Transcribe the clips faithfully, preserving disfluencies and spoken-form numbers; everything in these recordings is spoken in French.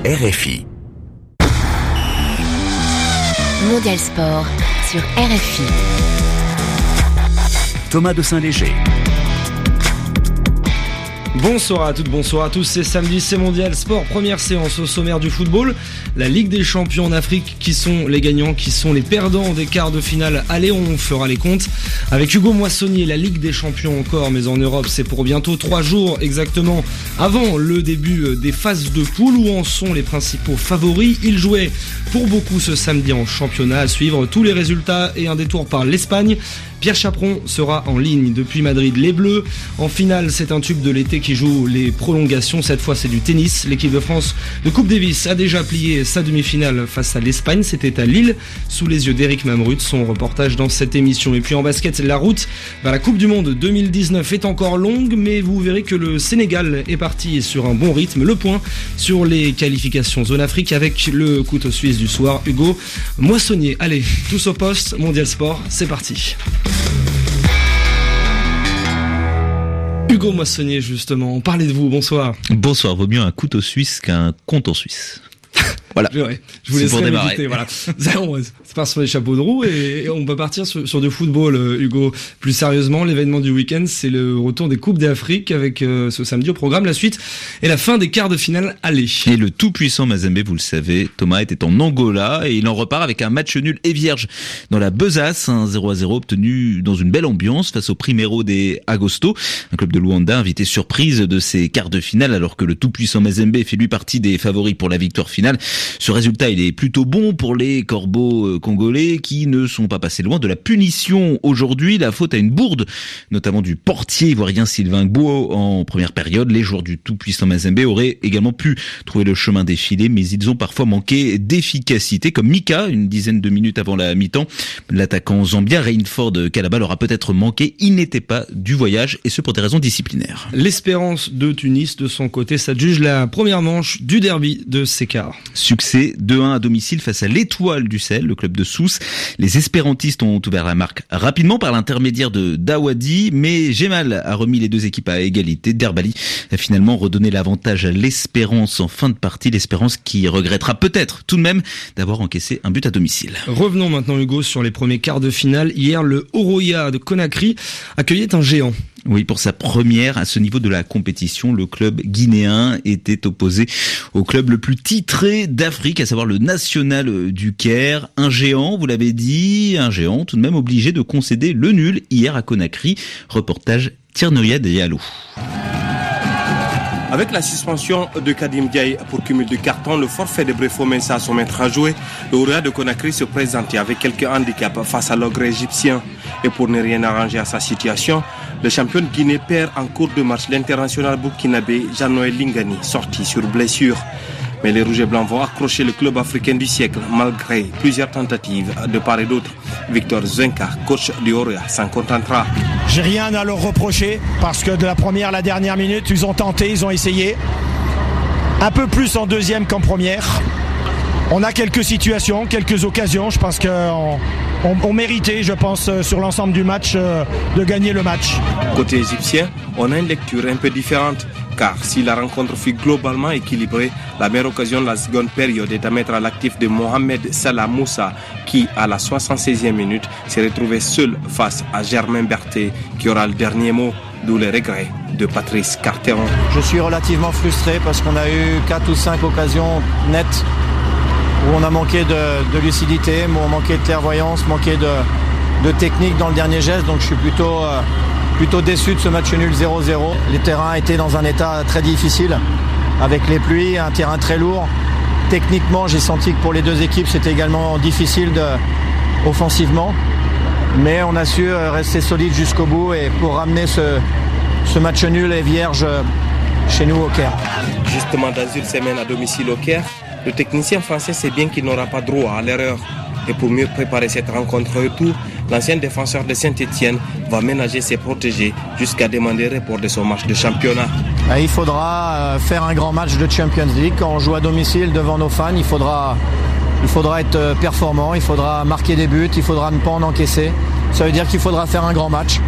R F I. Mondial Sport sur R F I. Thomas de Saint-Léger. Bonsoir à toutes, bonsoir à tous, c'est samedi, c'est Mondial Sport, première séance au sommaire du football, la Ligue des champions en Afrique, qui sont les gagnants, qui sont les perdants des quarts de finale. Allez, on fera les comptes avec Hugo Moissonnier, la Ligue des champions encore, mais en Europe c'est pour bientôt trois jours exactement avant le début des phases de poule. Où en sont les principaux favoris? Ils jouaient pour beaucoup ce samedi en championnat, à suivre tous les résultats et un détour par l'Espagne. Pierre Chaperon sera en ligne depuis Madrid. Les Bleus, en finale, c'est un tube de l'été qui joue les prolongations. Cette fois, c'est du tennis. L'équipe de France de Coupe Davis a déjà plié sa demi-finale face à l'Espagne. C'était à Lille, sous les yeux d'Éric Mamrut. Son reportage dans cette émission. Et puis en basket, la route vers la Coupe du Monde deux mille dix-neuf est encore longue, mais vous verrez que le Sénégal est parti sur un bon rythme. Le point sur les qualifications zone Afrique avec le couteau suisse du soir, Hugo Moissonnier. Allez, tous au poste, Mondial Sport, c'est parti. Hugo Moissonnier, justement, parlez de vous, bonsoir. Bonsoir, vaut mieux un couteau suisse qu'un compte en Suisse. Voilà. Ouais, je vous laisserai méditer, voilà. C'est pas sur les chapeaux de roue et on peut partir sur, sur du football, Hugo. Plus sérieusement, l'événement du week-end, c'est le retour des Coupes d'Afrique avec euh, ce samedi au programme, la suite et la fin des quarts de finale aller. Et le tout-puissant Mazembe, vous le savez, Thomas était en Angola et il en repart avec un match nul et vierge dans la besace, un zéro à zéro obtenu dans une belle ambiance face au Primeiro de Agosto, un club de Luanda invité surprise de ces quarts de finale alors que le tout-puissant Mazembe fait lui partie des favoris pour la victoire finale. Ce résultat, il est plutôt bon pour les corbeaux congolais qui ne sont pas passés loin de la punition aujourd'hui. La faute à une bourde, notamment du portier ivoirien Sylvain Gbou en première période. Les joueurs du tout-puissant Mazembe auraient également pu trouver le chemin défilé, mais ils ont parfois manqué d'efficacité, comme Mika, une dizaine de minutes avant la mi-temps. L'attaquant zambien Rainford Kalaba leur a peut-être manqué. Il n'était pas du voyage, et ce pour des raisons disciplinaires. L'Espérance de Tunis, de son côté, s'adjuge la première manche du derby de ces quarts. Succès deux un à domicile face à l'Étoile du Sahel, le club de Sousse. Les espérantistes ont ouvert la marque rapidement par l'intermédiaire de Dawadi, mais Gemal a remis les deux équipes à égalité. Derbali a finalement redonné l'avantage à l'Espérance en fin de partie. L'Espérance qui regrettera peut-être tout de même d'avoir encaissé un but à domicile. Revenons maintenant, Hugo, sur les premiers quarts de finale. Hier, le Oroya de Conakry accueillait un géant. Oui, pour sa première à ce niveau de la compétition, le club guinéen était opposé au club le plus titré d'Afrique, à savoir le National du Caire. Un géant, vous l'avez dit, un géant tout de même obligé de concéder le nul hier à Conakry. Reportage Tiernoya Diallo. Avec la suspension de Kadim Diaye pour cumul de cartons, le forfait de Brefo Mensa à son maître à jouer, le Oroya de Conakry se présentait avec quelques handicaps face à l'ogre égyptien. Et pour ne rien arranger à sa situation, le champion de Guinée perd en cours de match l'international burkinabé Jean-Noël Lingani, sorti sur blessure. Mais les Rouges et Blancs vont accrocher le club africain du siècle malgré plusieurs tentatives de part et d'autre. Victor Zwenka, coach du Oroya, s'en contentera. J'ai rien à leur reprocher parce que de la première à la dernière minute, ils ont tenté, ils ont essayé. Un peu plus en deuxième qu'en première. On a quelques situations, quelques occasions. Je pense qu'on on, on méritait, je pense, sur l'ensemble du match, de gagner le match. Côté égyptien, on a une lecture un peu différente. Car si la rencontre fut globalement équilibrée, la meilleure occasion de la seconde période est à mettre à l'actif de Mohamed Salah Moussa, qui, à la soixante-seizième minute, s'est retrouvé seul face à Germain Berthet, qui aura le dernier mot, d'où les regrets de Patrice Carteron. Je suis relativement frustré parce qu'on a eu quatre ou cinq occasions nettes où on a manqué de, de lucidité, où on manqué de clairvoyance, manqué de, de technique dans le dernier geste, donc je suis plutôt... Euh, Plutôt déçu de ce match nul zéro zéro. Les terrains étaient dans un état très difficile, avec les pluies, un terrain très lourd. Techniquement, j'ai senti que pour les deux équipes, c'était également difficile de, offensivement. Mais on a su rester solide jusqu'au bout et pour ramener ce, ce match nul et vierge chez nous au Caire. Justement, dans une semaine à domicile au Caire, le technicien français sait bien qu'il n'aura pas droit à l'erreur. Et pour mieux préparer cette rencontre retour, l'ancien défenseur de Saint-Etienne va ménager ses protégés jusqu'à demander report de son match de championnat. Il faudra faire un grand match de Champions League. Quand on joue à domicile devant nos fans, il faudra, il faudra être performant, il faudra marquer des buts, il faudra ne pas en encaisser. Ça veut dire qu'il faudra faire un grand match.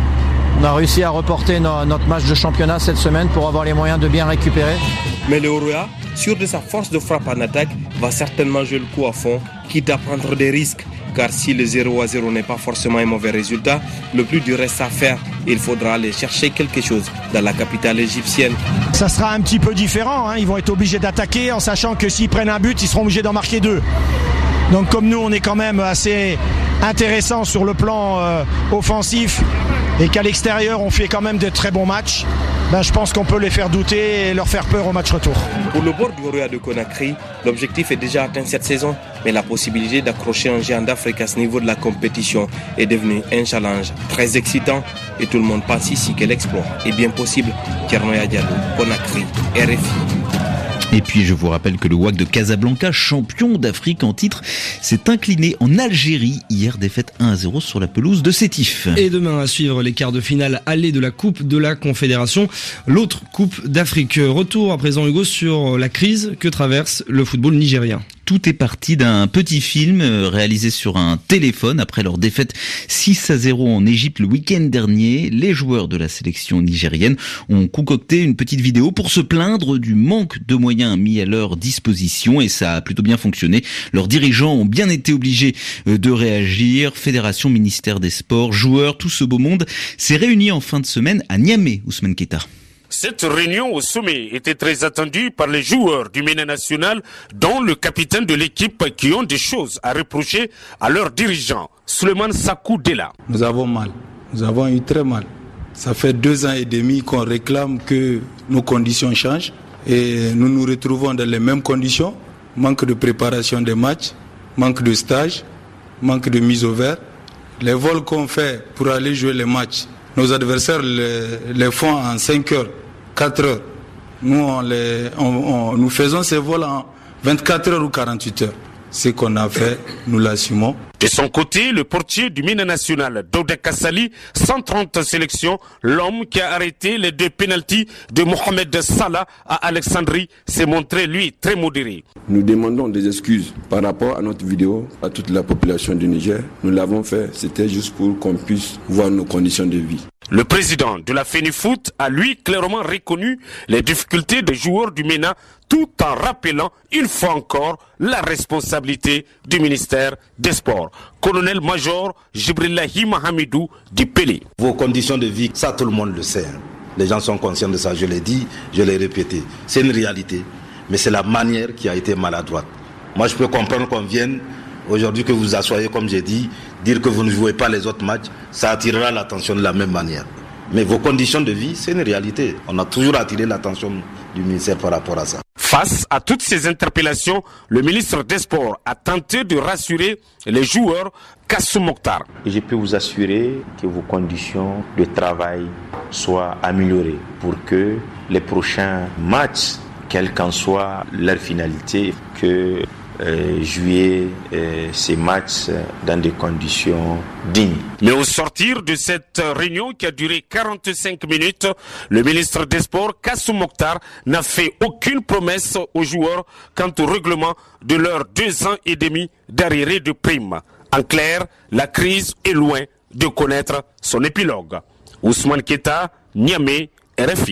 On a réussi à reporter no, notre match de championnat cette semaine pour avoir les moyens de bien récupérer. Mais le Oroya, sûr de sa force de frappe en attaque, va certainement jouer le coup à fond, quitte à prendre des risques. Car si le zéro à zéro n'est pas forcément un mauvais résultat, le plus dur reste à faire. Il faudra aller chercher quelque chose dans la capitale égyptienne. Ça sera un petit peu différent, hein. Ils vont être obligés d'attaquer en sachant que s'ils prennent un but, ils seront obligés d'en marquer deux. Donc comme nous, on est quand même assez intéressant sur le plan euh, offensif et qu'à l'extérieur, on fait quand même de très bons matchs, ben, je pense qu'on peut les faire douter et leur faire peur au match retour. Pour le bord du Oroya de Conakry, l'objectif est déjà atteint cette saison, mais la possibilité d'accrocher un géant d'Afrique à ce niveau de la compétition est devenue un challenge très excitant et tout le monde pense ici que l'exploit est bien possible. Thiernoya Diallo, Conakry, R F I. Et puis je vous rappelle que le W A C de Casablanca, champion d'Afrique en titre, s'est incliné en Algérie hier, défaite un à zéro sur la pelouse de Sétif. Et demain à suivre les quarts de finale aller de la Coupe de la Confédération, l'autre Coupe d'Afrique. Retour à présent Hugo sur la crise que traverse le football nigérien. Tout est parti d'un petit film réalisé sur un téléphone après leur défaite six à zéro en Égypte le week-end dernier. Les joueurs de la sélection nigérienne ont concocté une petite vidéo pour se plaindre du manque de moyens mis à leur disposition et ça a plutôt bien fonctionné. Leurs dirigeants ont bien été obligés de réagir. Fédération, ministère des Sports, joueurs, tout ce beau monde s'est réuni en fin de semaine à Niamey, Ousmane Keita. Cette réunion au sommet était très attendue par les joueurs du MENA national, dont le capitaine de l'équipe, qui ont des choses à reprocher à leurs dirigeants. Souleymane Sakou Dela. Nous avons mal, nous avons eu très mal. Ça fait deux ans et demi qu'on réclame que nos conditions changent et nous nous retrouvons dans les mêmes conditions. Manque de préparation des matchs, manque de stage, manque de mise au vert. Les vols qu'on fait pour aller jouer les matchs, nos adversaires les, les font en cinq heures, quatre heures. Nous, on les, on, on, nous faisons ces vols en vingt-quatre heures ou quarante-huit heures. Ce qu'on a fait, nous l'assumons. De son côté, le portier du MENA national, Douda Kassali, cent trente sélections, l'homme qui a arrêté les deux pénaltys de Mohamed Salah à Alexandrie, s'est montré, lui, très modéré. Nous demandons des excuses par rapport à notre vidéo, à toute la population du Niger. Nous l'avons fait, c'était juste pour qu'on puisse voir nos conditions de vie. Le président de la FENIFOOT a lui clairement reconnu les difficultés des joueurs du MENA tout en rappelant une fois encore la responsabilité du ministère des Sports. Colonel-major Jibrillahi Mahamidou du Pelé. Vos conditions de vie, ça tout le monde le sait. Les gens sont conscients de ça, je l'ai dit, je l'ai répété. C'est une réalité, mais c'est la manière qui a été maladroite. Moi je peux comprendre qu'on vienne aujourd'hui que vous asseyez, comme j'ai dit, dire que vous ne jouez pas les autres matchs, ça attirera l'attention de la même manière. Mais vos conditions de vie, c'est une réalité. On a toujours attiré l'attention du ministère par rapport à ça. Face à toutes ces interpellations, le ministre des Sports a tenté de rassurer les joueurs. Kassou Mokhtar. Je peux vous assurer que vos conditions de travail soient améliorées pour que les prochains matchs, quelle qu'en soit leur finalité, que Euh, jouer euh, ces matchs dans des conditions dignes. Mais au sortir de cette réunion qui a duré quarante-cinq minutes, le ministre des Sports, Kassou Mokhtar, n'a fait aucune promesse aux joueurs quant au règlement de leurs deux ans et demi d'arriérés de primes. En clair, la crise est loin de connaître son épilogue. Ousmane Keita, Niamey, R F I.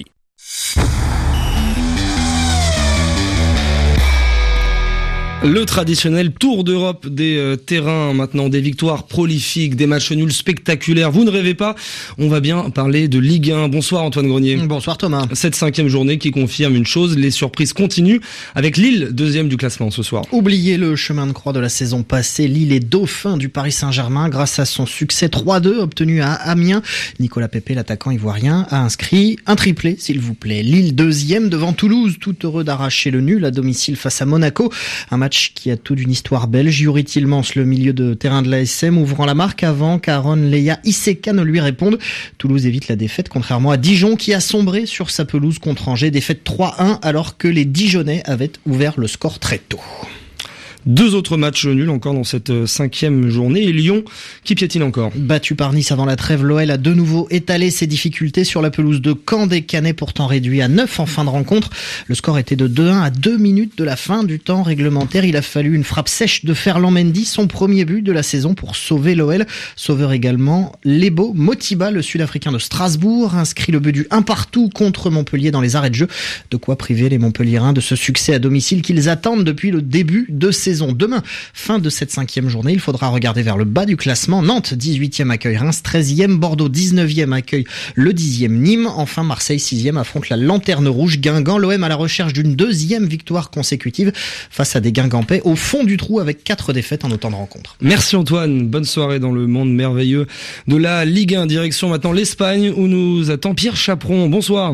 Le traditionnel tour d'Europe des euh, terrains, maintenant des victoires prolifiques, des matchs nuls spectaculaires. Vous ne rêvez pas, on va bien parler de Ligue un. Bonsoir Antoine Grenier. Bonsoir Thomas. Cette cinquième journée qui confirme une chose, les surprises continuent avec Lille, deuxième du classement ce soir. Oubliez le chemin de croix de la saison passée, Lille est dauphin du Paris Saint-Germain grâce à son succès trois deux obtenu à Amiens. Nicolas Pepe, l'attaquant ivoirien, a inscrit un triplé s'il vous plaît. Lille deuxième devant Toulouse, tout heureux d'arracher le nul à domicile face à Monaco. Un match qui a tout d'une histoire belge. Yuri Tillmans, le milieu de terrain de l'A S M, ouvrant la marque avant qu'Aaron Leia Iseka ne lui réponde. Toulouse évite la défaite, contrairement à Dijon qui a sombré sur sa pelouse contre Angers. Défaite trois un alors que les Dijonnais avaient ouvert le score très tôt. Deux autres matchs nuls encore dans cette cinquième journée et Lyon qui piétine encore. Battu par Nice avant la trêve, l'O L a de nouveau étalé ses difficultés sur la pelouse de Caen. Des Canets pourtant réduit à neuf en fin de rencontre. Le score était de deux un à deux minutes de la fin du temps réglementaire. Il a fallu une frappe sèche de Ferland Mendy, son premier but de la saison pour sauver l'O L. Sauveur également Lebo Motiba, le Sud-Africain de Strasbourg, inscrit le but du un partout contre Montpellier dans les arrêts de jeu. De quoi priver les Montpelliérains de ce succès à domicile qu'ils attendent depuis le début de saison. Demain, fin de cette cinquième journée, il faudra regarder vers le bas du classement. Nantes, dix-huitième accueille Reims, treizième, Bordeaux, dix-neuvième accueille le dixième Nîmes. Enfin, Marseille, sixième affronte la Lanterne Rouge. Guingamp, l'O M à la recherche d'une deuxième victoire consécutive face à des Guingampais au fond du trou avec quatre défaites en autant de rencontres. Merci Antoine, bonne soirée dans le monde merveilleux de la Ligue un. Direction maintenant l'Espagne où nous attend Pierre Chaperon. Bonsoir.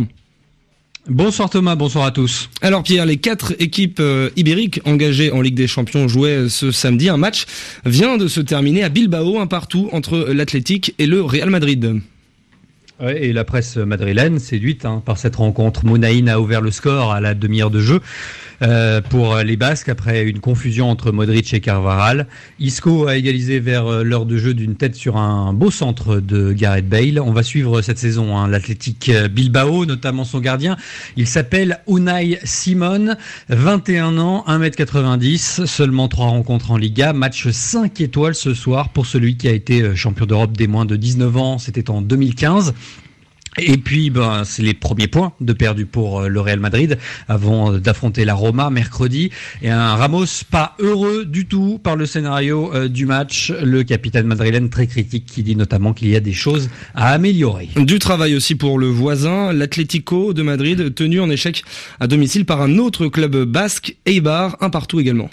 Bonsoir Thomas, bonsoir à tous. Alors Pierre, les quatre équipes euh, ibériques engagées en Ligue des Champions jouaient ce samedi. Un match vient de se terminer à Bilbao, un partout entre l'Athletic et le Real Madrid. Ouais, et la presse madrilène, séduite hein, par cette rencontre. Monaïn a ouvert le score à la demi-heure de jeu euh, pour les Basques après une confusion entre Modric et Carvajal. Isco a égalisé vers l'heure de jeu d'une tête sur un beau centre de Gareth Bale. On va suivre cette saison hein, l'Athletic Bilbao, notamment son gardien. Il s'appelle Unai Simon, vingt et un ans, un mètre quatre-vingt-dix, seulement trois rencontres en Liga. Match cinq étoiles ce soir pour celui qui a été champion d'Europe des moins de dix-neuf ans, c'était en deux mille quinze. Et puis, ben, c'est les premiers points de perdu pour le Real Madrid avant d'affronter la Roma mercredi. Et un Ramos pas heureux du tout par le scénario euh, du match. Le capitaine madrilène très critique qui dit notamment qu'il y a des choses à améliorer. Du travail aussi pour le voisin, l'Atlético de Madrid, tenu en échec à domicile par un autre club basque, Eibar, un partout également.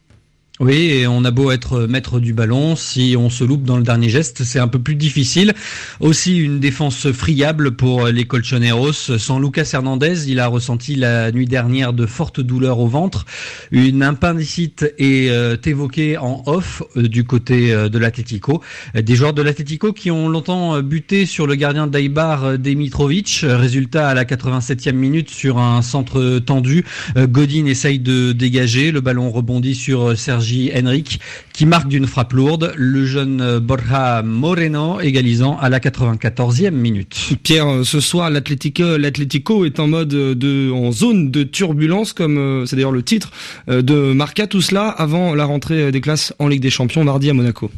Oui, et on a beau être maître du ballon, si on se loupe dans le dernier geste, c'est un peu plus difficile. Aussi une défense friable pour les Colchoneros. Sans Lucas Hernandez, il a ressenti la nuit dernière de fortes douleurs au ventre. Une appendicite est euh, évoquée en off euh, du côté euh, de l'Atlético. Des joueurs de l'Atlético qui ont longtemps buté sur le gardien d'Eibar, Demitrovic. Résultat à la quatre-vingt-septième minute sur un centre tendu. Euh, Godin essaye de dégager. Le ballon rebondit sur Sergi Henrique qui marque d'une frappe lourde, le jeune Borja Moreno égalisant à la quatre-vingt-quatorzième minute. Pierre, ce soir l'Atlético, l'Atlético est en mode de, en zone de turbulence, comme c'est d'ailleurs le titre de Marca, tout cela avant la rentrée des classes en Ligue des Champions mardi à Monaco.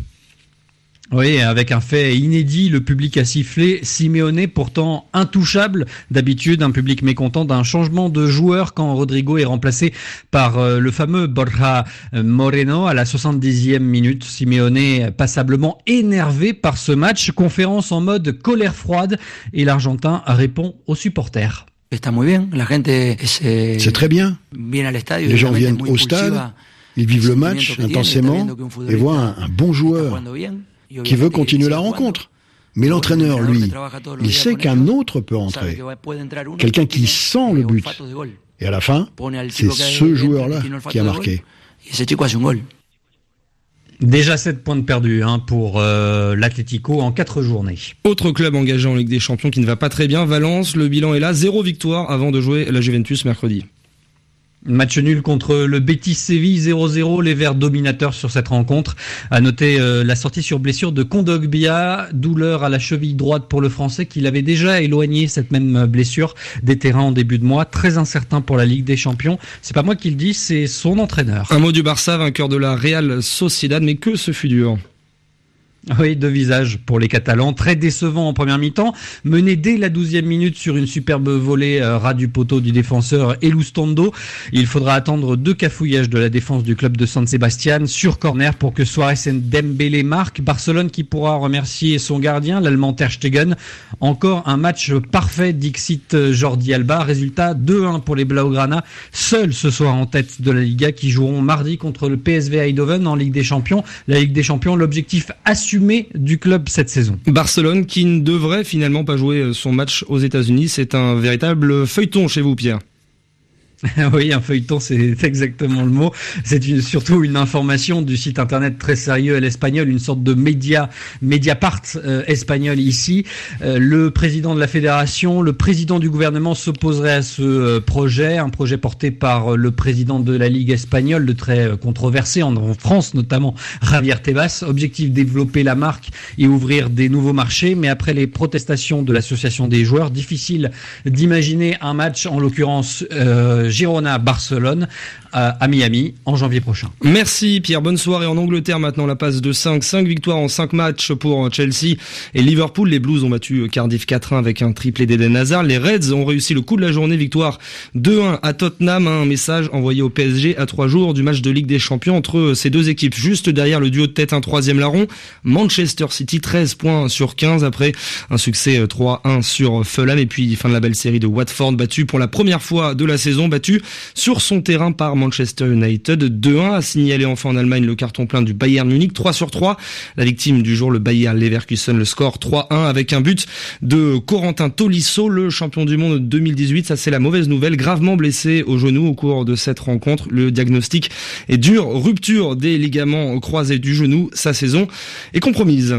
Oui, avec un fait inédit, le public a sifflé Simeone, pourtant intouchable. D'habitude, un public mécontent d'un changement de joueur quand Rodrigo est remplacé par euh, le fameux Borja Moreno à la soixante-dixième minute. Simeone passablement énervé par ce match, conférence en mode colère froide et l'Argentin répond aux supporters. C'est très bien. Les gens viennent au stade, ils vivent le match intensément et voient un, un bon joueur qui veut continuer la rencontre. Mais l'entraîneur, lui, il sait qu'un autre peut entrer. Quelqu'un qui sent le but. Et à la fin, c'est ce joueur-là qui a marqué. Déjà sept points de perdus hein, pour euh, l'Atlético en quatre journées. Autre club engagé en Ligue des Champions qui ne va pas très bien, Valence, le bilan est là, zéro victoire avant de jouer la Juventus mercredi. Match nul contre le Betis Séville, zéro zéro, les Verts dominateurs sur cette rencontre. À noter euh, la sortie sur blessure de Kondogbia, douleur à la cheville droite pour le Français qui l'avait déjà éloigné, cette même blessure, des terrains en début de mois. Très incertain pour la Ligue des Champions. C'est pas moi qui le dis, c'est son entraîneur. Un mot du Barça, vainqueur de la Real Sociedad, mais que ce fut dur. Oui, deux visages pour les Catalans, très décevant en première mi-temps, mené dès la douzième minute sur une superbe volée euh, ras du poteau du défenseur Elustondo. Il faudra attendre deux cafouillages de la défense du club de San Sebastián sur corner pour que Suarez et Dembélé marquent. Barcelone qui pourra remercier son gardien, l'Allemand Ter Stegen. Encore un match parfait, dixit Jordi Alba. Résultat deux un pour les Blaugrana, seuls ce soir en tête de la Liga, qui joueront mardi contre le P S V Eindhoven en Ligue des Champions. La Ligue des Champions, l'objectif assumé du club cette saison. Barcelone qui ne devrait finalement pas jouer son match aux États-Unis, c'est un véritable feuilleton chez vous, Pierre. Oui, un feuilleton, c'est exactement le mot. C'est une, surtout une information du site internet très sérieux à l'espagnol, une sorte de média, Mediapart euh, espagnol ici. Euh, le président de la fédération, le président du gouvernement s'opposerait à ce euh, projet, un projet porté par euh, le président de la Ligue espagnole, de très euh, controversé en, en France notamment, Javier Tebas. Objectif, développer la marque et ouvrir des nouveaux marchés. Mais après les protestations de l'association des joueurs, difficile d'imaginer un match, en l'occurrence euh, Girona-Barcelone à, à Miami en janvier prochain. Merci Pierre, bonne soirée. En Angleterre maintenant, la passe de cinq, cinq victoires en cinq matchs pour Chelsea et Liverpool. Les Blues ont battu Cardiff quatre un avec un triplé d'Eden Hazard. Les Reds ont réussi le coup de la journée, victoire deux un à Tottenham. Un message envoyé au P S G à trois jours du match de Ligue des Champions entre ces deux équipes. Juste derrière le duo de tête, un troisième larron, Manchester City, treize points sur quinze après un succès trois un sur Fulham. Et puis fin de la belle série de Watford, battu pour la première fois de la saison, battu sur son terrain par Manchester United deux un. A signalé enfin en Allemagne le carton plein du Bayern Munich, trois sur trois. La victime du jour, le Bayer Leverkusen, le score trois un avec un but de Corentin Tolisso, le champion du monde deux mille dix-huit. Ça, c'est la mauvaise nouvelle, gravement blessé au genou au cours de cette rencontre. Le diagnostic est dur, rupture des ligaments croisés du genou. Sa saison est compromise.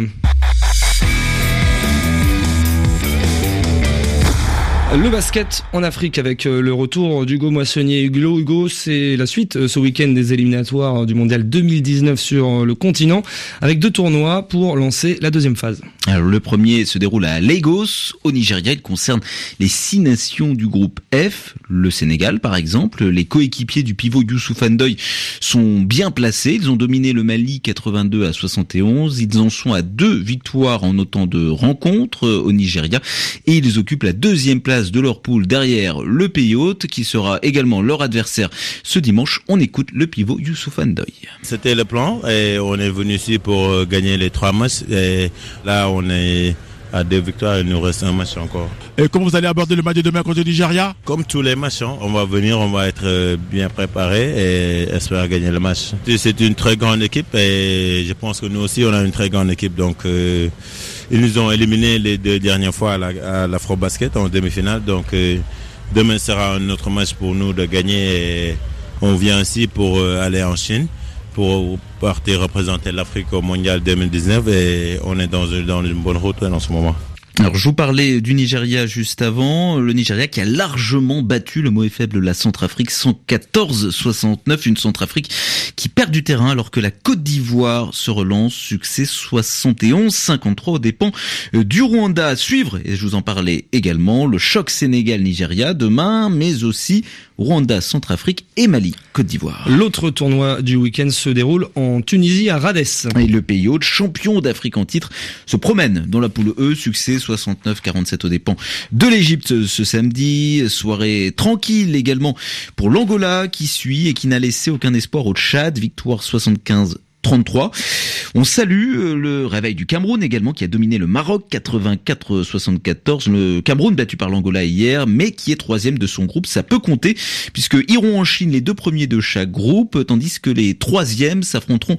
Le basket en Afrique avec le retour d'Hugo Moissonnier. Hugo, Hugo, c'est la suite ce week-end des éliminatoires du mondial deux mille dix-neuf sur le continent avec deux tournois pour lancer la deuxième phase. Alors, le premier se déroule à Lagos, au Nigeria. Il concerne les six nations du groupe F. Le Sénégal, par exemple. Les coéquipiers du pivot Youssouf Ndoye sont bien placés. Ils ont dominé le Mali quatre-vingt-deux à soixante et onze. Ils en sont à deux victoires en autant de rencontres au Nigeria. Et ils occupent la deuxième place de leur poule derrière le pays hôte qui sera également leur adversaire ce dimanche. On écoute le pivot Youssouf Ndoye. C'était le plan et on est venu ici pour gagner les trois matchs et là on est à deux victoires, il nous reste un match encore. Et comment vous allez aborder le match de demain contre le Nigeria? Comme tous les matchs, hein, on va venir, on va être bien préparé et espérer gagner le match. C'est une très grande équipe et je pense que nous aussi on a une très grande équipe, donc euh, ils nous ont éliminés les deux dernières fois à, la, à l'Afro-Basket en demi-finale, donc euh, demain sera un autre match pour nous de gagner et on vient ici pour euh, aller en Chine pour partir représenter l'Afrique au Mondial deux mille dix-neuf et on est dans, dans une bonne route en ce moment. Alors, je vous parlais du Nigeria juste avant. Le Nigeria qui a largement battu le mauvais faible de la Centrafrique, cent quatorze soixante-neuf. Une Centrafrique qui perd du terrain alors que la Côte d'Ivoire se relance. Succès soixante et onze cinquante-trois aux dépens du Rwanda. À suivre, et je vous en parlais également, le choc Sénégal-Nigeria demain, mais aussi Rwanda, Centrafrique et Mali, Côte d'Ivoire. L'autre tournoi du week-end se déroule en Tunisie à Rades. Et le pays hôte, champion d'Afrique en titre, se promène dans la poule E. Succès soixante-neuf quarante-sept aux dépens de l'Égypte ce samedi. Soirée tranquille également pour l'Angola qui suit et qui n'a laissé aucun espoir au Tchad. Victoire soixante-quinze trente-trois. On salue le réveil du Cameroun également qui a dominé le Maroc quatre-vingt-quatre soixante-quatorze. Le Cameroun battu par l'Angola hier, mais qui est troisième de son groupe. Ça peut compter puisque iront en Chine les deux premiers de chaque groupe, tandis que les troisièmes s'affronteront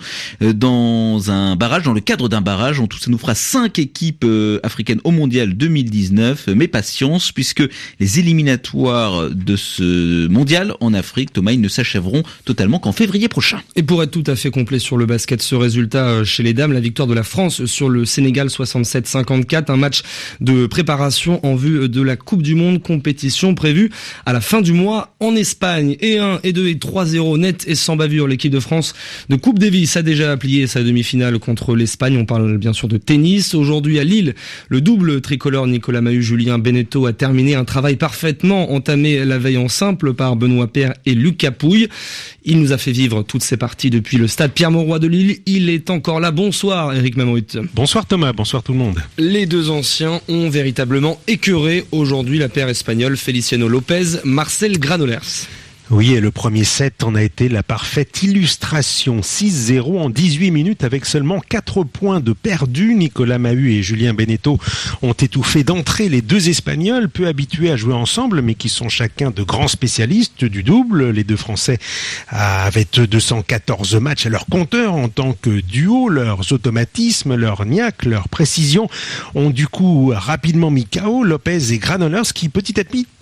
dans un barrage, dans le cadre d'un barrage. En tout, ça nous fera cinq équipes africaines au Mondial deux mille dix-neuf. Mais patience, puisque les éliminatoires de ce Mondial en Afrique, Thomas, ils ne s'achèveront totalement qu'en février prochain. Et pour être tout à fait complet sur le basket, ce résultat chez les dames, la victoire de la France sur le Sénégal soixante-sept cinquante-quatre, un match de préparation en vue de la Coupe du Monde, compétition prévue à la fin du mois en Espagne. Et un, et deux, et trois zéro net et sans bavure, l'équipe de France de Coupe Davis a déjà plié sa demi-finale contre l'Espagne. On parle bien sûr de tennis. Aujourd'hui à Lille, le double tricolore Nicolas Mahut, Julien Beneteau a terminé un travail parfaitement entamé la veille en simple par Benoît Paire et Lucas Pouille. Il nous a fait vivre toutes ces parties depuis le stade Pierre-Mauroy de Lille. Il est encore là. Bonsoir Eric Mamrut. Bonsoir Thomas, bonsoir tout le monde. Les deux anciens ont véritablement écœuré aujourd'hui la paire espagnole Feliciano Lopez, Marcel Granollers. Oui, et le premier set en a été la parfaite illustration. six zéro en dix-huit minutes avec seulement quatre points de perdus. Nicolas Mahut et Julien Beneteau ont étouffé d'entrée les deux Espagnols, peu habitués à jouer ensemble, mais qui sont chacun de grands spécialistes du double. Les deux Français avaient deux cent quatorze matchs à leur compteur en tant que duo. Leurs automatismes, leur niaque, leur précision ont du coup rapidement mis K O Lopez et Granollers qui petit à petit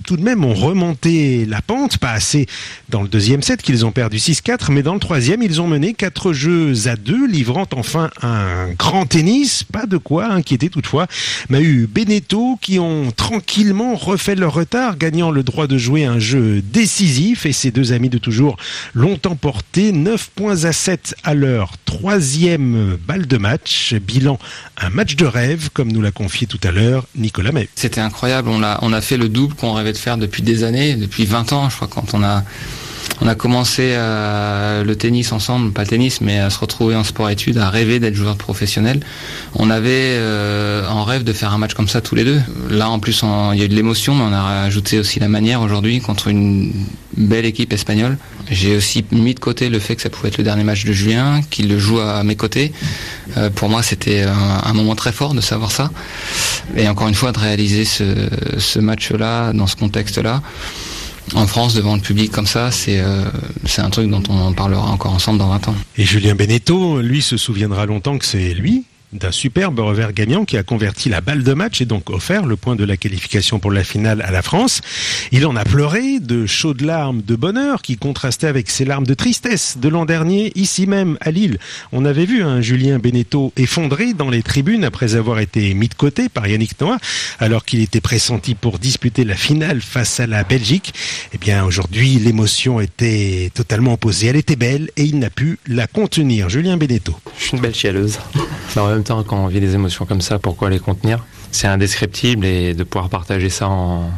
tout de même ont remonté la pente, pas assez dans le deuxième set qu'ils ont perdu six quatre, mais dans le troisième, ils ont mené quatre jeux à deux, livrant enfin un grand tennis. Pas de quoi inquiéter toutefois Mahut Beneteau, qui ont tranquillement refait leur retard, gagnant le droit de jouer un jeu décisif, et ses deux amis de toujours l'ont emporté neuf points à sept à leur troisième balle de match. Bilan, un match de rêve, comme nous l'a confié tout à l'heure Nicolas Mahut. C'était incroyable, on a, on a fait le double qu'on rêvait de faire depuis des années, depuis vingt ans, je crois, quand on a, on a commencé euh, le tennis ensemble, pas le tennis, mais à se retrouver en sport-études, à rêver d'être joueur professionnel. On avait euh, en rêve de faire un match comme ça tous les deux. Là, en plus, il y a eu de l'émotion, mais on a rajouté aussi la manière aujourd'hui contre une belle équipe espagnole. J'ai aussi mis de côté le fait que ça pouvait être le dernier match de Julien, qu'il le joue à mes côtés. Euh, pour moi, c'était un, un moment très fort de savoir ça. Et encore une fois, de réaliser ce, ce match-là, dans ce contexte-là, en France, devant le public comme ça, c'est euh, c'est un truc dont on parlera encore ensemble dans vingt ans. Et Julien Beneteau, lui, se souviendra longtemps que c'est lui, d'un superbe revers gagnant, qui a converti la balle de match et donc offert le point de la qualification pour la finale à la France. Il en a pleuré de chaudes larmes de bonheur qui contrastaient avec ses larmes de tristesse de l'an dernier, ici même à Lille. On avait vu un Julien Beneteau effondré dans les tribunes après avoir été mis de côté par Yannick Noah, alors qu'il était pressenti pour disputer la finale face à la Belgique. Eh bien, aujourd'hui, l'émotion était totalement opposée. Elle était belle et il n'a pu la contenir. Julien Beneteau. Je suis une belle chialeuse. En même temps, quand on vit des émotions comme ça, pourquoi les contenir ? C'est indescriptible, et de pouvoir partager ça en,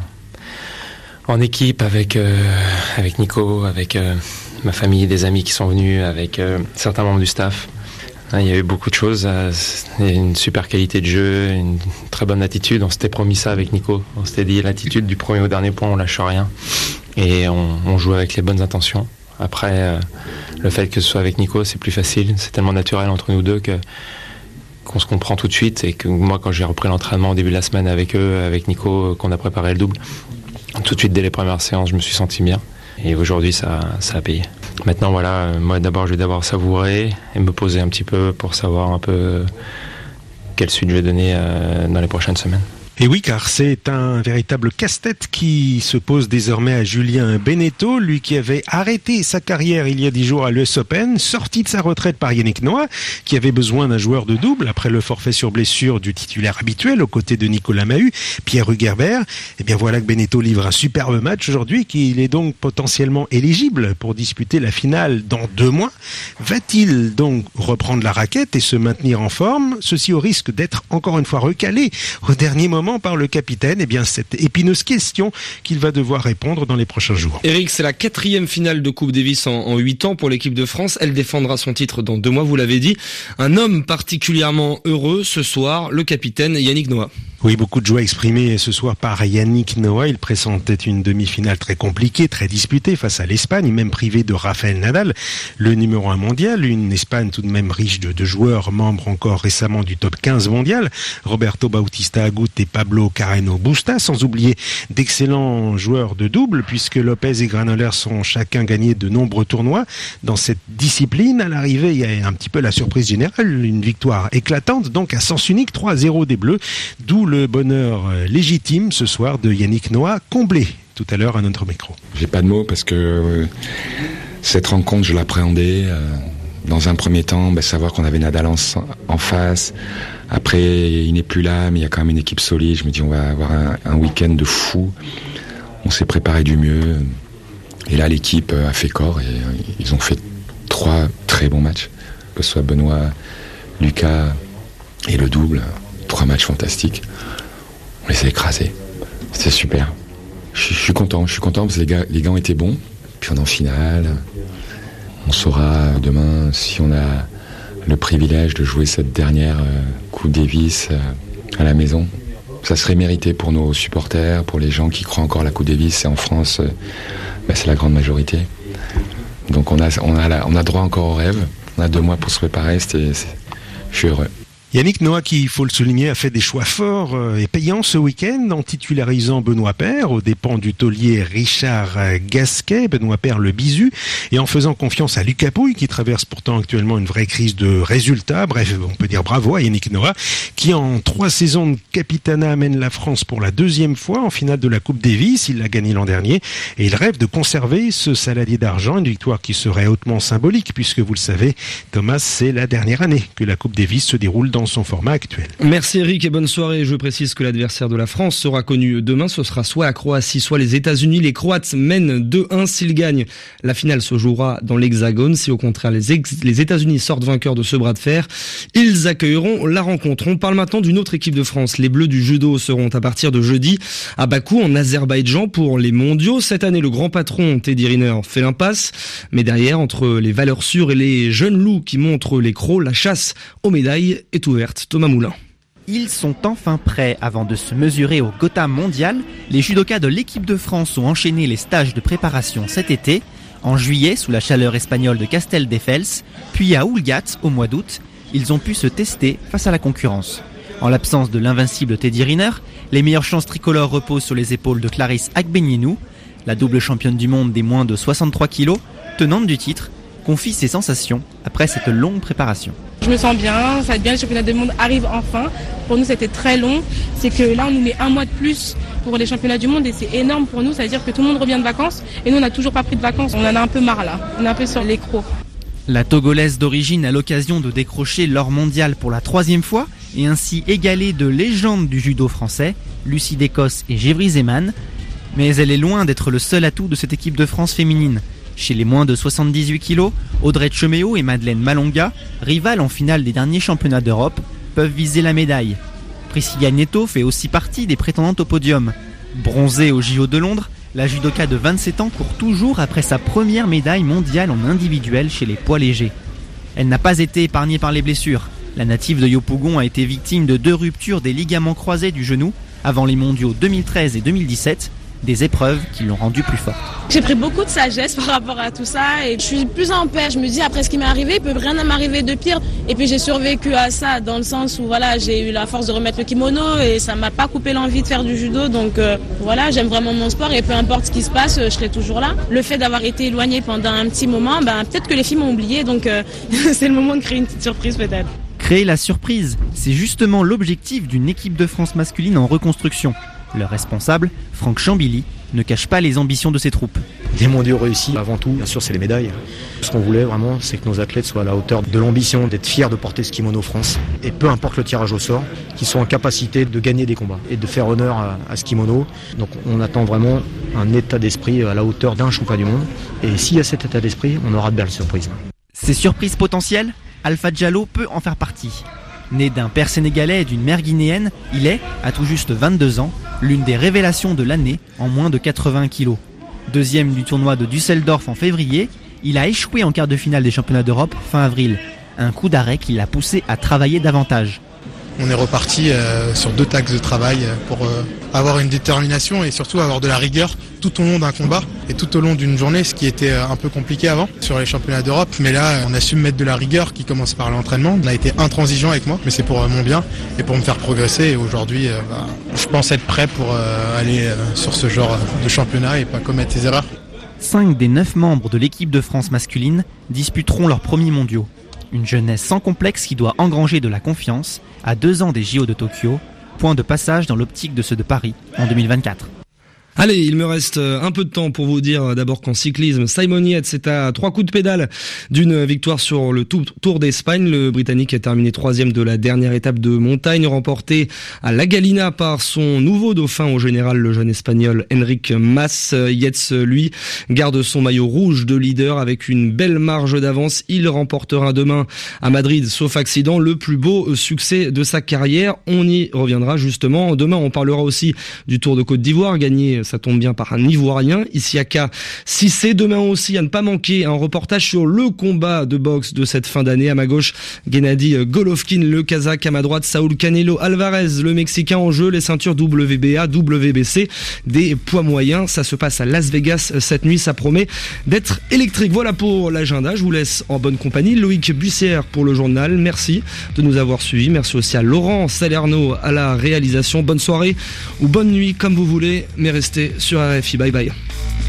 en équipe avec, euh, avec Nico, avec euh, ma famille, des amis qui sont venus, avec euh, certains membres du staff. Il y a eu beaucoup de choses, euh, une super qualité de jeu, une très bonne attitude. On s'était promis ça avec Nico. On s'était dit l'attitude du premier au dernier point, on lâche rien. Et on, on joue avec les bonnes intentions. Après, euh, le fait que ce soit avec Nico, c'est plus facile. C'est tellement naturel entre nous deux que qu'on se comprend tout de suite, et que moi, quand j'ai repris l'entraînement au début de la semaine avec eux, avec Nico, qu'on a préparé le double, tout de suite dès les premières séances, je me suis senti bien, et aujourd'hui ça, ça a payé. Maintenant voilà, moi d'abord je vais d'abord savourer et me poser un petit peu pour savoir un peu quelle suite je vais donner dans les prochaines semaines. Et oui, car c'est un véritable casse-tête qui se pose désormais à Julien Beneteau, lui qui avait arrêté sa carrière il y a dix jours à l'U S Open, sorti de sa retraite par Yannick Noah, qui avait besoin d'un joueur de double après le forfait sur blessure du titulaire habituel aux côtés de Nicolas Mahut, Pierre Hugerbert. Et bien voilà que Beneteau livre un superbe match aujourd'hui, qu'il est donc potentiellement éligible pour disputer la finale dans deux mois. Va-t-il donc reprendre la raquette et se maintenir en forme ? Ceci au risque d'être encore une fois recalé au dernier moment par le capitaine. Eh bien, cette épineuse question qu'il va devoir répondre dans les prochains jours. Eric, c'est la quatrième finale de Coupe Davis en, en huit ans pour l'équipe de France. Elle défendra son titre dans deux mois, vous l'avez dit. Un homme particulièrement heureux ce soir, le capitaine Yannick Noah. Oui, beaucoup de joie exprimée ce soir par Yannick Noah. Il pressentait une demi-finale très compliquée, très disputée face à l'Espagne, même privé de Rafael Nadal, le numéro un mondial. Une Espagne tout de même riche de, de joueurs, membres encore récemment du top quinze mondial. Roberto Bautista Agut et Pablo Carreno Busta, sans oublier d'excellents joueurs de double, puisque Lopez et Granollers sont chacun gagnés de nombreux tournois dans cette discipline. À l'arrivée, il y a un petit peu la surprise générale, une victoire éclatante, donc à sens unique, trois à zéro des Bleus, d'où le bonheur légitime ce soir de Yannick Noah, comblé tout à l'heure à notre micro. J'ai pas de mots parce que euh, cette rencontre, je l'appréhendais. Euh, dans un premier temps, bah, savoir qu'on avait Nadal en, en face. Après, il n'est plus là, mais il y a quand même une équipe solide. Je me dis, on va avoir un, un week-end de fou. On s'est préparé du mieux. Et là, l'équipe a fait corps et euh, ils ont fait trois très bons matchs. Que ce soit Benoît, Lucas et le double. Trois matchs fantastiques. On les a écrasés. C'était super. Je, je suis content. Je suis content parce que les gars, les gars ont été bons. Puis on est en finale. On saura demain si on a le privilège de jouer cette dernière euh, Coupe Davis euh, à la maison. Ça serait mérité pour nos supporters, pour les gens qui croient encore à la Coupe Davis. Et en France, euh, bah, c'est la grande majorité. Donc on a, on, a la, on a droit encore au rêve. On a deux mois pour se préparer. C'était, c'est, je suis heureux. Yannick Noah, qui, il faut le souligner, a fait des choix forts et payants ce week-end en titularisant Benoît Paire aux dépens du taulier Richard Gasquet, Benoît Paire le bisu, et en faisant confiance à Lucas Pouille, qui traverse pourtant actuellement une vraie crise de résultats. Bref, on peut dire bravo à Yannick Noah, qui en trois saisons de Capitana amène la France pour la deuxième fois en finale de la Coupe Davis. Il l'a gagné l'an dernier et il rêve de conserver ce saladier d'argent, une victoire qui serait hautement symbolique puisque vous le savez, Thomas, c'est la dernière année que la Coupe Davis se déroule dans son format actuel. Merci Eric et bonne soirée. Je précise que l'adversaire de la France sera connu demain. Ce sera soit la Croatie, soit les États-Unis. Les Croates mènent deux un. S'ils gagnent, la finale se jouera dans l'Hexagone. Si au contraire les, ex- les États-Unis sortent vainqueurs de ce bras de fer, ils accueilleront la rencontre. On parle maintenant d'une autre équipe de France. Les Bleus du judo seront à partir de jeudi à Bakou en Azerbaïdjan pour les mondiaux. Cette année, le grand patron Teddy Riner fait l'impasse. Mais derrière, entre les valeurs sûres et les jeunes loups qui montrent les crocs, la chasse aux médailles est ouverte. Thomas Moulin. Ils sont enfin prêts avant de se mesurer au Gotham mondial. Les judokas de l'équipe de France ont enchaîné les stages de préparation cet été. En juillet, sous la chaleur espagnole de Casteldefels, puis à Oulgat au mois d'août, ils ont pu se tester face à la concurrence. En l'absence de l'invincible Teddy Riner, les meilleures chances tricolores reposent sur les épaules de Clarisse Agbenienou. La double championne du monde des moins de soixante-trois kilos, tenante du titre, confie ses sensations après cette longue préparation. Je me sens bien, ça va être bien, le championnat du monde arrive enfin. Pour nous, c'était très long. C'est que là, on nous met un mois de plus pour les championnats du monde et c'est énorme pour nous. Ça veut dire que tout le monde revient de vacances et nous, on n'a toujours pas pris de vacances. On en a un peu marre là. On est un peu sur les crocs. La Togolaise d'origine a l'occasion de décrocher l'or mondial pour la troisième fois et ainsi égaler deux légendes du judo français, Lucie Descosses et Gévry Zeman. Mais elle est loin d'être le seul atout de cette équipe de France féminine. Chez les moins de soixante-dix-huit kilos, Audrey Cheméo et Madeleine Malonga, rivales en finale des derniers championnats d'Europe, peuvent viser la médaille. Priscilla Nieto fait aussi partie des prétendantes au podium. Bronzée au J O de Londres, la judoka de vingt-sept ans court toujours après sa première médaille mondiale en individuel chez les poids légers. Elle n'a pas été épargnée par les blessures. La native de Yopougon a été victime de deux ruptures des ligaments croisés du genou avant les mondiaux deux mille treize et deux mille dix-sept. Des épreuves qui l'ont rendue plus forte. J'ai pris beaucoup de sagesse par rapport à tout ça et je suis plus en paix. Je me dis après ce qui m'est arrivé, il peut rien m'arriver de pire. Et puis j'ai survécu à ça dans le sens où voilà, j'ai eu la force de remettre le kimono et ça m'a pas coupé l'envie de faire du judo. Donc euh, voilà, j'aime vraiment mon sport et peu importe ce qui se passe, je serai toujours là. Le fait d'avoir été éloignée pendant un petit moment, ben, peut-être que les filles m'ont oublié, donc euh, c'est le moment de créer une petite surprise peut-être. Créer la surprise, c'est justement l'objectif d'une équipe de France masculine en reconstruction. Leur responsable, Franck Chambilly, ne cache pas les ambitions de ses troupes. Des mondiaux réussis, avant tout, bien sûr, c'est les médailles. Ce qu'on voulait vraiment, c'est que nos athlètes soient à la hauteur de l'ambition, d'être fiers de porter ce kimono France. Et peu importe le tirage au sort, qu'ils soient en capacité de gagner des combats et de faire honneur à, à ce kimono. Donc on attend vraiment un état d'esprit à la hauteur d'un champion du monde. Et s'il y a cet état d'esprit, on aura de belles surprises. Ces surprises potentielles, Alpha Diallo peut en faire partie. Né d'un père sénégalais et d'une mère guinéenne, il est, à tout juste vingt-deux ans, l'une des révélations de l'année en moins de quatre-vingts kilos. Deuxième du tournoi de Düsseldorf en février, il a échoué en quart de finale des championnats d'Europe fin avril. Un coup d'arrêt qui l'a poussé à travailler davantage. On est reparti euh, sur deux taxes de travail pour euh, avoir une détermination et surtout avoir de la rigueur tout au long d'un combat et tout au long d'une journée, ce qui était euh, un peu compliqué avant sur les championnats d'Europe. Mais là, on a su mettre de la rigueur qui commence par l'entraînement. On a été intransigeant avec moi, mais c'est pour euh, mon bien et pour me faire progresser. Et aujourd'hui, euh, bah, je pense être prêt pour euh, aller euh, sur ce genre de championnat et pas commettre des erreurs. Cinq des neuf membres de l'équipe de France masculine disputeront leurs premiers mondiaux. Une jeunesse sans complexe qui doit engranger de la confiance à deux ans des J O de Tokyo, point de passage dans l'optique de ceux de Paris en deux mille vingt-quatre. Allez, il me reste un peu de temps pour vous dire d'abord qu'en cyclisme, Simon Yates est à trois coups de pédale d'une victoire sur le Tour d'Espagne. Le Britannique a terminé troisième de la dernière étape de montagne, remportée à La Galina par son nouveau dauphin au général, le jeune Espagnol Enric Mas. Yates, lui, garde son maillot rouge de leader avec une belle marge d'avance. Il remportera demain à Madrid, sauf accident, le plus beau succès de sa carrière. On y reviendra justement. Demain, on parlera aussi du Tour de Côte d'Ivoire, gagné ça tombe bien, par un Ivoirien, Isiaka Cissé. Demain aussi, à ne pas manquer, un reportage sur le combat de boxe de cette fin d'année. À ma gauche, Gennady Golovkin, le Kazakh. À ma droite, Saúl Canelo Alvarez, le Mexicain. En jeu, les ceintures W B A, W B C des poids moyens. Ça se passe à Las Vegas cette nuit. Ça promet d'être électrique. Voilà pour l'agenda. Je vous laisse en bonne compagnie. Loïc Bussière pour le journal. Merci de nous avoir suivis. Merci aussi à Laurent Salerno à la réalisation. Bonne soirée ou bonne nuit comme vous voulez, mais restez sur R F I. Bye bye.